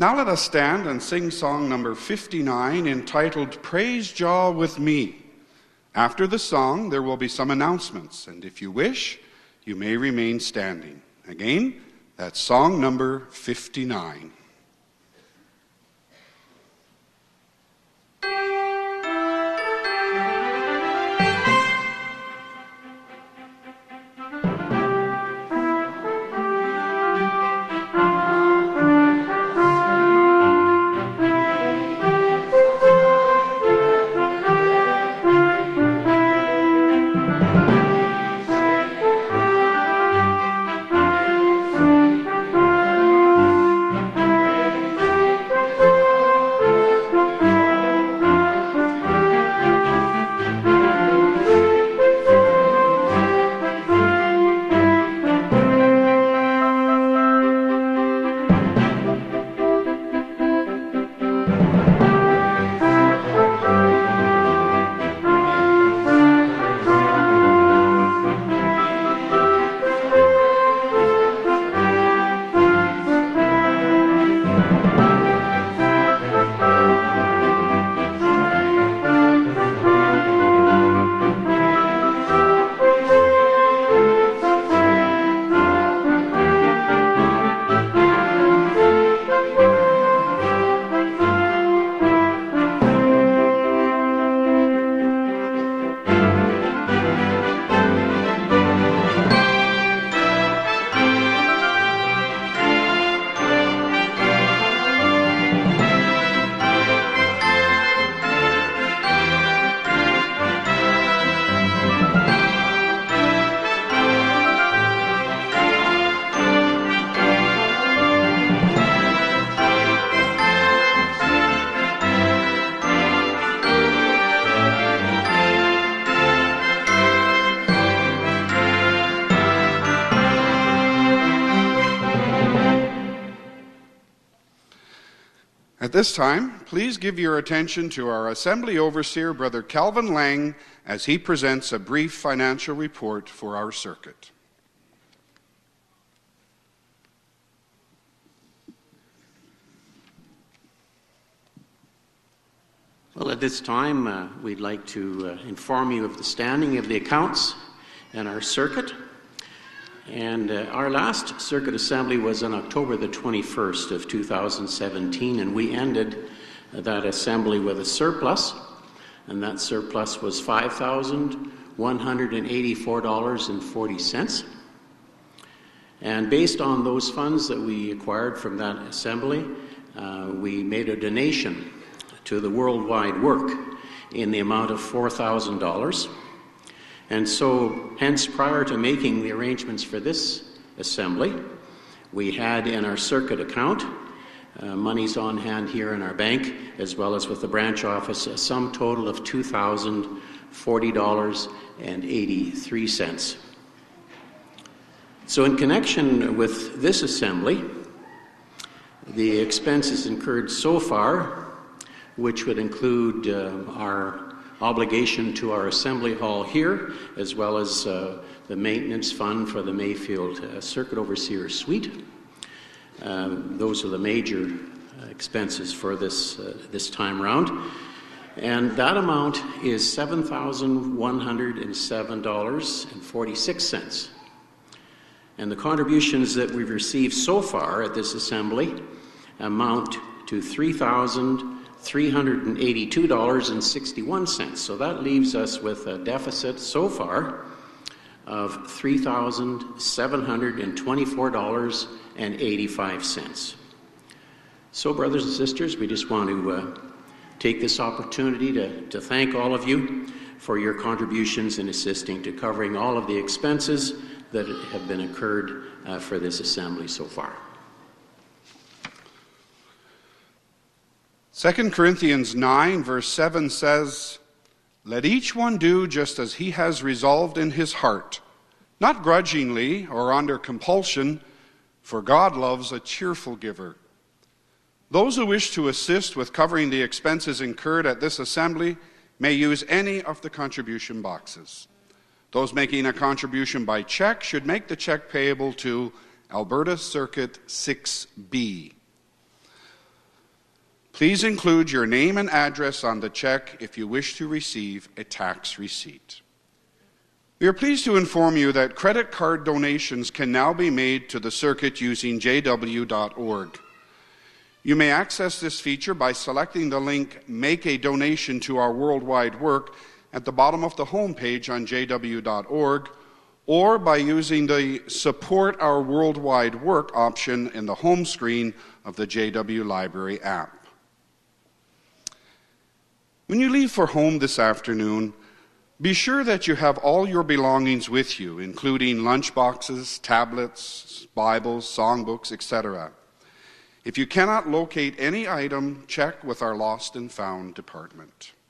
Now let us stand and sing song number 59 entitled Praise Jah with Me. After the song, there will be some announcements, and if you wish, you may remain standing. Again, that's song number 59. At this time, please give your attention to our Assembly Overseer, Brother Calvin Lang, as he presents a brief financial report for our circuit. Well, at this time, we'd like to inform you of the standing of the accounts in our circuit. And our last circuit assembly was on October the 21st of 2017, and we ended that assembly with a surplus, and that surplus was $5,184.40. And based on those funds that we acquired from that assembly, we made a donation to the Worldwide Work in the amount of $4,000. And so, hence, prior to making the arrangements for this assembly, we had in our circuit account monies on hand here in our bank, as well as with the branch office, a sum total of $2,040.83. So in connection with this assembly, the expenses incurred so far, which would include our obligation to our assembly hall here, as well as the maintenance fund for the Mayfield Circuit Overseer Suite. Those are the major expenses for this time round. And that amount is $7,107.46. And the contributions that we've received so far at this assembly amount to $3,382.61. So that leaves us with a deficit so far of $3,724.85. So, brothers and sisters, we just want to take this opportunity to thank all of you for your contributions in assisting to covering all of the expenses that have been incurred for this assembly so far. 2 Corinthians 9, verse 7 says, "Let each one do just as he has resolved in his heart, not grudgingly or under compulsion, for God loves a cheerful giver." Those who wish to assist with covering the expenses incurred at this assembly may use any of the contribution boxes. Those making a contribution by check should make the check payable to Alberta Circuit 6B. Please include your name and address on the check if you wish to receive a tax receipt. We are pleased to inform you that credit card donations can now be made to the circuit using jw.org. You may access this feature by selecting the link Make a Donation to Our Worldwide Work at the bottom of the homepage on jw.org, or by using the Support Our Worldwide Work option in the home screen of the JW Library app. When you leave for home this afternoon, be sure that you have all your belongings with you, including lunchboxes, tablets, Bibles, songbooks, etc. If you cannot locate any item, check with our Lost and Found department.